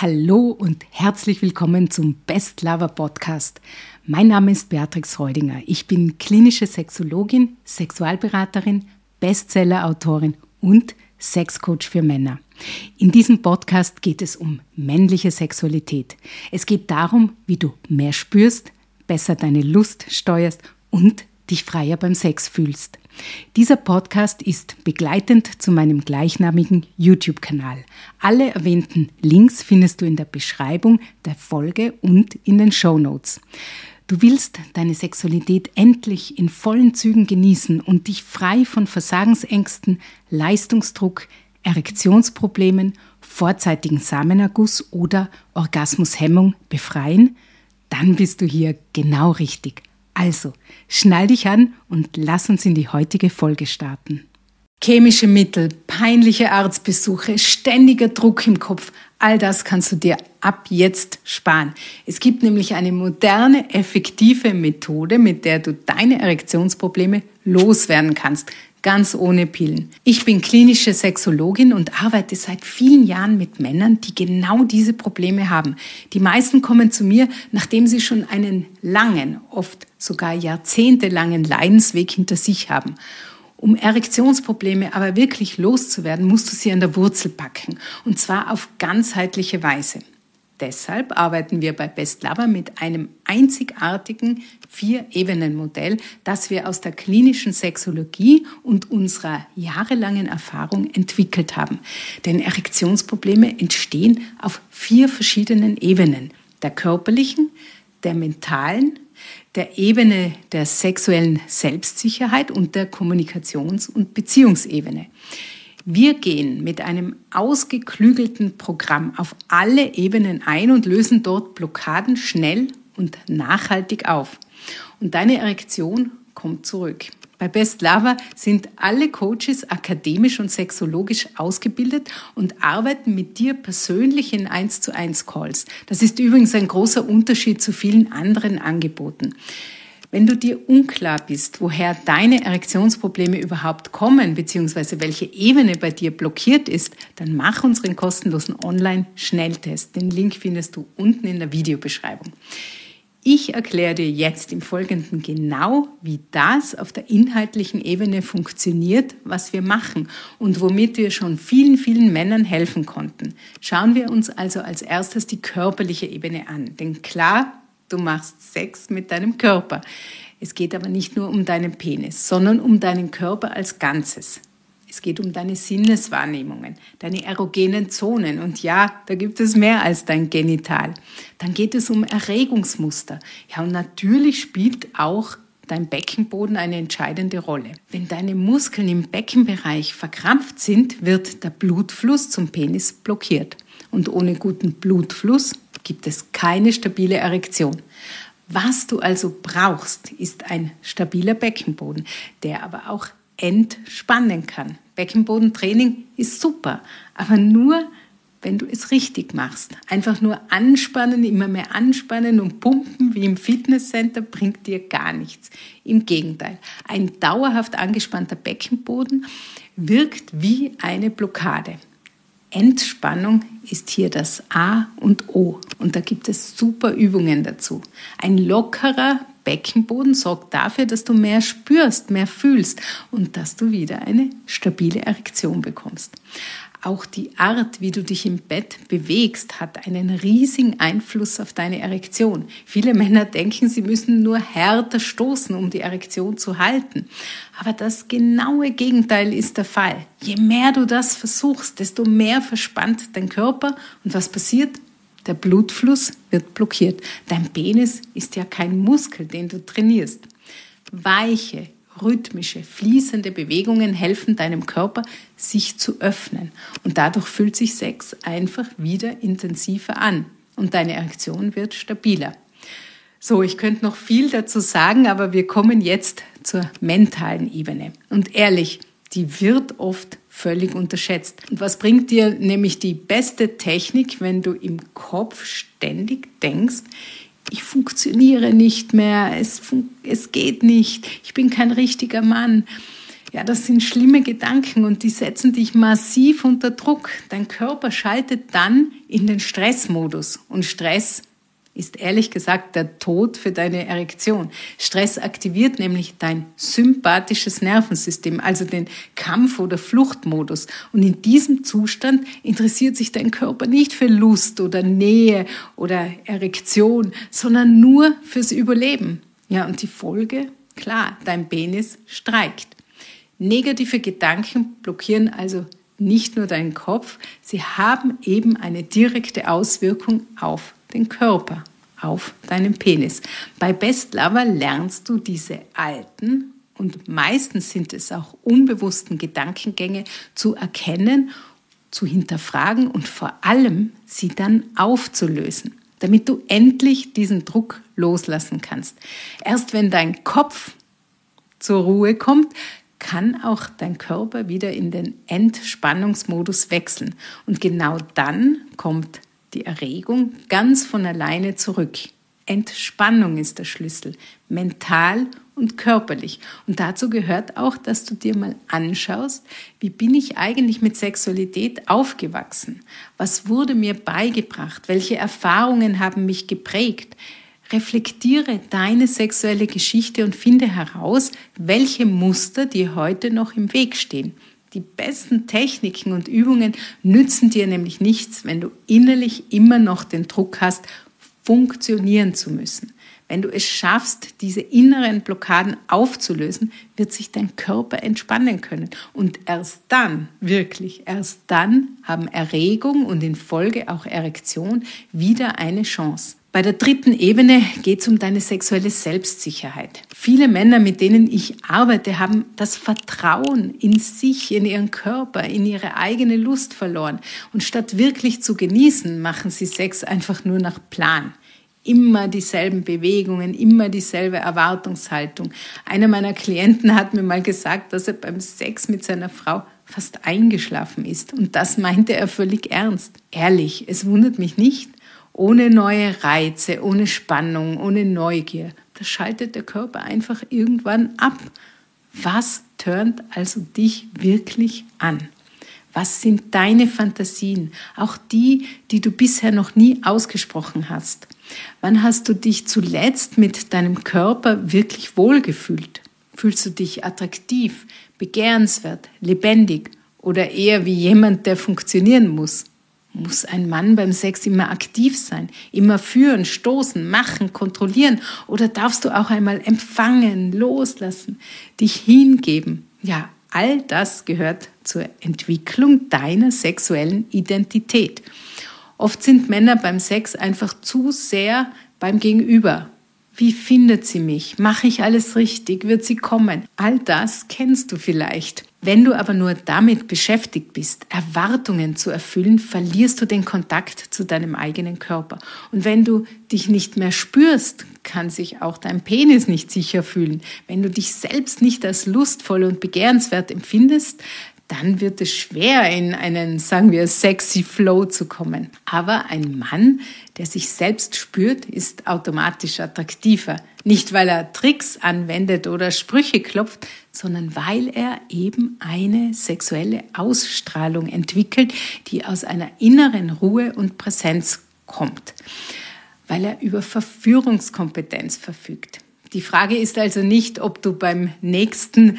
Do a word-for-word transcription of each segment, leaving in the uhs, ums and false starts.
Hallo und herzlich willkommen zum Best Lover Podcast. Mein Name ist Beatrix Reudinger. Ich bin klinische Sexologin, Sexualberaterin, Bestseller-Autorin und Sexcoach für Männer. In diesem Podcast geht es um männliche Sexualität. Es geht darum, wie du mehr spürst, besser deine Lust steuerst und dich freier beim Sex fühlst. Dieser Podcast ist begleitend zu meinem gleichnamigen YouTube-Kanal. Alle erwähnten Links findest du in der Beschreibung der Folge und in den Shownotes. Du willst deine Sexualität endlich in vollen Zügen genießen und dich frei von Versagensängsten, Leistungsdruck, Erektionsproblemen, vorzeitigen Samenerguss oder Orgasmushemmung befreien? Dann bist du hier genau richtig. Also, schnall dich an und lass uns in die heutige Folge starten. Chemische Mittel, peinliche Arztbesuche, ständiger Druck im Kopf, all das kannst du dir ab jetzt sparen. Es gibt nämlich eine moderne, effektive Methode, mit der du deine Erektionsprobleme loswerden kannst. Ganz ohne Pillen. Ich bin klinische Sexologin und arbeite seit vielen Jahren mit Männern, die genau diese Probleme haben. Die meisten kommen zu mir, nachdem sie schon einen langen, oft sogar jahrzehntelangen Leidensweg hinter sich haben. Um Erektionsprobleme aber wirklich loszuwerden, musst du sie an der Wurzel packen. Und zwar auf ganzheitliche Weise. Deshalb arbeiten wir bei Best Lover mit einem einzigartigen Vier-Ebenen-Modell, das wir aus der klinischen Sexologie und unserer jahrelangen Erfahrung entwickelt haben. Denn Erektionsprobleme entstehen auf vier verschiedenen Ebenen. Der körperlichen, der mentalen, der Ebene der sexuellen Selbstsicherheit und der Kommunikations- und Beziehungsebene. Wir gehen mit einem ausgeklügelten Programm auf alle Ebenen ein und lösen dort Blockaden schnell und nachhaltig auf. Und deine Erektion kommt zurück. Bei Best Lover sind alle Coaches akademisch und sexologisch ausgebildet und arbeiten mit dir persönlich in eins zu eins Calls. Das ist übrigens ein großer Unterschied zu vielen anderen Angeboten. Wenn du dir unklar bist, woher deine Erektionsprobleme überhaupt kommen, beziehungsweise welche Ebene bei dir blockiert ist, dann mach unseren kostenlosen Online-Schnelltest. Den Link findest du unten in der Videobeschreibung. Ich erkläre dir jetzt im Folgenden genau, wie das auf der inhaltlichen Ebene funktioniert, was wir machen und womit wir schon vielen, vielen Männern helfen konnten. Schauen wir uns also als erstes die körperliche Ebene an. Denn klar, du machst Sex mit deinem Körper. Es geht aber nicht nur um deinen Penis, sondern um deinen Körper als Ganzes. Es geht um deine Sinneswahrnehmungen, deine erogenen Zonen. Und ja, da gibt es mehr als dein Genital. Dann geht es um Erregungsmuster. Ja, und natürlich spielt auch dein Beckenboden eine entscheidende Rolle. Wenn deine Muskeln im Beckenbereich verkrampft sind, wird der Blutfluss zum Penis blockiert. Und ohne guten Blutfluss gibt es keine stabile Erektion. Was du also brauchst, ist ein stabiler Beckenboden, der aber auch entspannen kann. Beckenbodentraining ist super, aber nur, wenn du es richtig machst. Einfach nur anspannen, immer mehr anspannen und pumpen wie im Fitnesscenter bringt dir gar nichts. Im Gegenteil, ein dauerhaft angespannter Beckenboden wirkt wie eine Blockade. Entspannung ist hier das A und O und da gibt es super Übungen dazu. Ein lockerer Beckenboden sorgt dafür, dass du mehr spürst, mehr fühlst und dass du wieder eine stabile Erektion bekommst. Auch die Art, wie du dich im Bett bewegst, hat einen riesigen Einfluss auf deine Erektion. Viele Männer denken, sie müssen nur härter stoßen, um die Erektion zu halten. Aber das genaue Gegenteil ist der Fall. Je mehr du das versuchst, desto mehr verspannt dein Körper. Und was passiert? Der Blutfluss wird blockiert. Dein Penis ist ja kein Muskel, den du trainierst. Weiche, rhythmische, fließende Bewegungen helfen deinem Körper, sich zu öffnen. Und dadurch fühlt sich Sex einfach wieder intensiver an. Und deine Erektion wird stabiler. So, ich könnte noch viel dazu sagen, aber wir kommen jetzt zur mentalen Ebene. Und ehrlich, die wird oft völlig unterschätzt. Und was bringt dir nämlich die beste Technik, wenn du im Kopf ständig denkst, ich funktioniere nicht mehr, es, fun- es geht nicht, ich bin kein richtiger Mann. Ja, das sind schlimme Gedanken und die setzen dich massiv unter Druck. Dein Körper schaltet dann in den Stressmodus und Stress ist ehrlich gesagt der Tod für deine Erektion. Stress aktiviert nämlich dein sympathisches Nervensystem, also den Kampf- oder Fluchtmodus. Und in diesem Zustand interessiert sich dein Körper nicht für Lust oder Nähe oder Erektion, sondern nur fürs Überleben. Ja, und die Folge? Klar, dein Penis streikt. Negative Gedanken blockieren also nicht nur deinen Kopf, sie haben eben eine direkte Auswirkung auf den Körper, auf deinen Penis. Bei Best Lover lernst du diese alten und meistens sind es auch unbewussten Gedankengänge zu erkennen, zu hinterfragen und vor allem sie dann aufzulösen, damit du endlich diesen Druck loslassen kannst. Erst wenn dein Kopf zur Ruhe kommt, kann auch dein Körper wieder in den Entspannungsmodus wechseln. Und genau dann kommt die Erregung ganz von alleine zurück. Entspannung ist der Schlüssel, mental und körperlich. Und dazu gehört auch, dass du dir mal anschaust, wie bin ich eigentlich mit Sexualität aufgewachsen? Was wurde mir beigebracht? Welche Erfahrungen haben mich geprägt? Reflektiere deine sexuelle Geschichte und finde heraus, welche Muster dir heute noch im Weg stehen. Die besten Techniken und Übungen nützen dir nämlich nichts, wenn du innerlich immer noch den Druck hast, funktionieren zu müssen. Wenn du es schaffst, diese inneren Blockaden aufzulösen, wird sich dein Körper entspannen können. Und erst dann, wirklich, erst dann haben Erregung und in Folge auch Erektion wieder eine Chance. Bei der dritten Ebene geht es um deine sexuelle Selbstsicherheit. Viele Männer, mit denen ich arbeite, haben das Vertrauen in sich, in ihren Körper, in ihre eigene Lust verloren. Und statt wirklich zu genießen, machen sie Sex einfach nur nach Plan. Immer dieselben Bewegungen, immer dieselbe Erwartungshaltung. Einer meiner Klienten hat mir mal gesagt, dass er beim Sex mit seiner Frau fast eingeschlafen ist. Und das meinte er völlig ernst. Ehrlich, es wundert mich nicht. Ohne neue Reize, ohne Spannung, ohne Neugier. Da schaltet der Körper einfach irgendwann ab. Was turnt also dich wirklich an? Was sind deine Fantasien? Auch die, die du bisher noch nie ausgesprochen hast. Wann hast du dich zuletzt mit deinem Körper wirklich wohlgefühlt? Fühlst du dich attraktiv, begehrenswert, lebendig oder eher wie jemand, der funktionieren muss? Muss ein Mann beim Sex immer aktiv sein, immer führen, stoßen, machen, kontrollieren? Oder darfst du auch einmal empfangen, loslassen, dich hingeben? Ja, all das gehört zur Entwicklung deiner sexuellen Identität. Oft sind Männer beim Sex einfach zu sehr beim Gegenüber. Wie findet sie mich? Mache ich alles richtig? Wird sie kommen? All das kennst du vielleicht. Wenn du aber nur damit beschäftigt bist, Erwartungen zu erfüllen, verlierst du den Kontakt zu deinem eigenen Körper. Und wenn du dich nicht mehr spürst, kann sich auch dein Penis nicht sicher fühlen. Wenn du dich selbst nicht als lustvoll und begehrenswert empfindest, dann wird es schwer, in einen, sagen wir, sexy Flow zu kommen. Aber ein Mann, der sich selbst spürt, ist automatisch attraktiver. Nicht, weil er Tricks anwendet oder Sprüche klopft, sondern weil er eben eine sexuelle Ausstrahlung entwickelt, die aus einer inneren Ruhe und Präsenz kommt. Weil er über Verführungskompetenz verfügt. Die Frage ist also nicht, ob du beim nächsten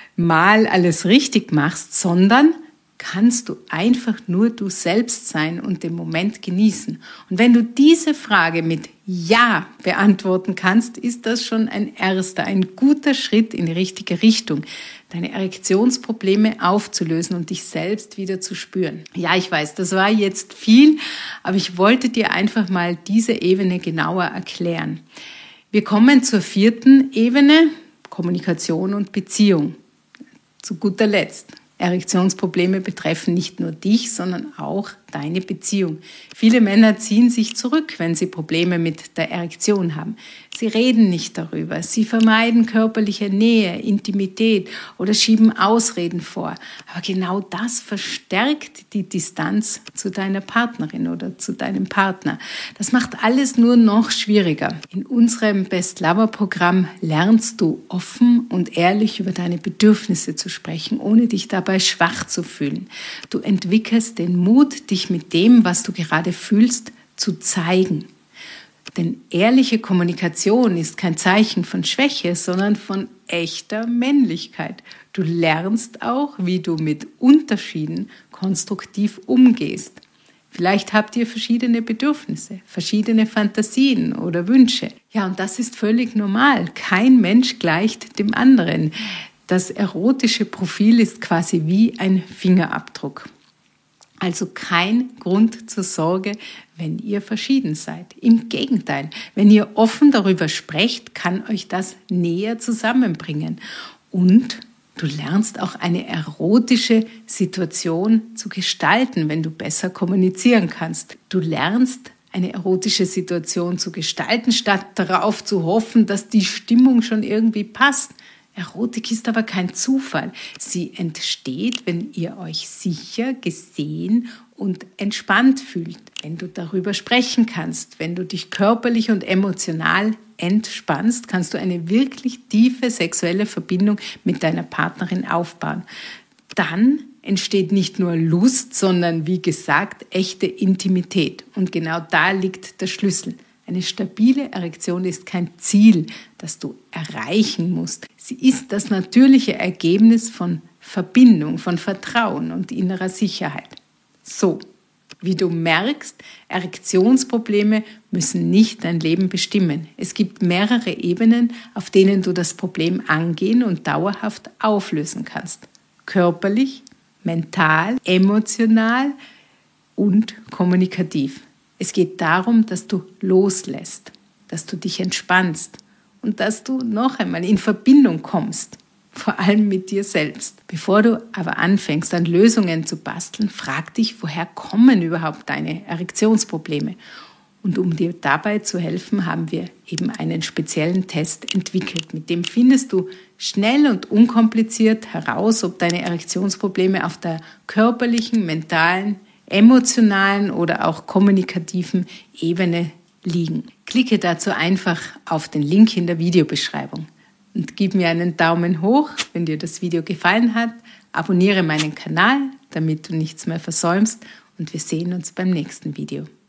Mal alles richtig machst, sondern kannst du einfach nur du selbst sein und den Moment genießen. Und wenn du diese Frage mit Ja beantworten kannst, ist das schon ein erster, ein guter Schritt in die richtige Richtung, deine Erektionsprobleme aufzulösen und dich selbst wieder zu spüren. Ja, ich weiß, das war jetzt viel, aber ich wollte dir einfach mal diese Ebene genauer erklären. Wir kommen zur vierten Ebene, Kommunikation und Beziehung. Zu guter Letzt, Erektionsprobleme betreffen nicht nur dich, sondern auch deine Beziehung. Viele Männer ziehen sich zurück, wenn sie Probleme mit der Erektion haben. Sie reden nicht darüber, sie vermeiden körperliche Nähe, Intimität oder schieben Ausreden vor. Aber genau das verstärkt die Distanz zu deiner Partnerin oder zu deinem Partner. Das macht alles nur noch schwieriger. In unserem Best Lover Programm lernst du offen und ehrlich über deine Bedürfnisse zu sprechen, ohne dich dabei schwach zu fühlen. Du entwickelst den Mut, dich mit dem, was du gerade fühlst, zu zeigen. Denn ehrliche Kommunikation ist kein Zeichen von Schwäche, sondern von echter Männlichkeit. Du lernst auch, wie du mit Unterschieden konstruktiv umgehst. Vielleicht habt ihr verschiedene Bedürfnisse, verschiedene Fantasien oder Wünsche. Ja, und das ist völlig normal. Kein Mensch gleicht dem anderen. Das erotische Profil ist quasi wie ein Fingerabdruck. Also kein Grund zur Sorge, wenn ihr verschieden seid. Im Gegenteil, wenn ihr offen darüber sprecht, kann euch das näher zusammenbringen. Und du lernst auch eine erotische Situation zu gestalten, wenn du besser kommunizieren kannst. Du lernst eine erotische Situation zu gestalten, statt darauf zu hoffen, dass die Stimmung schon irgendwie passt. Erotik ist aber kein Zufall. Sie entsteht, wenn ihr euch sicher, gesehen und entspannt fühlt, wenn du darüber sprechen kannst, wenn du dich körperlich und emotional entspannst, kannst du eine wirklich tiefe sexuelle Verbindung mit deiner Partnerin aufbauen. Dann entsteht nicht nur Lust, sondern wie gesagt, echte Intimität. Und genau da liegt der Schlüssel. Eine stabile Erektion ist kein Ziel, das du erreichen musst. Sie ist das natürliche Ergebnis von Verbindung, von Vertrauen und innerer Sicherheit. So, wie du merkst, Erektionsprobleme müssen nicht dein Leben bestimmen. Es gibt mehrere Ebenen, auf denen du das Problem angehen und dauerhaft auflösen kannst. Körperlich, mental, emotional und kommunikativ. Es geht darum, dass du loslässt, dass du dich entspannst und dass du noch einmal in Verbindung kommst, vor allem mit dir selbst. Bevor du aber anfängst, an Lösungen zu basteln, frag dich, woher kommen überhaupt deine Erektionsprobleme? Und um dir dabei zu helfen, haben wir eben einen speziellen Test entwickelt. Mit dem findest du schnell und unkompliziert heraus, ob deine Erektionsprobleme auf der körperlichen, mentalen, emotionalen oder auch kommunikativen Ebene liegen. Klicke dazu einfach auf den Link in der Videobeschreibung und gib mir einen Daumen hoch, wenn dir das Video gefallen hat. Abonniere meinen Kanal, damit du nichts mehr versäumst und wir sehen uns beim nächsten Video.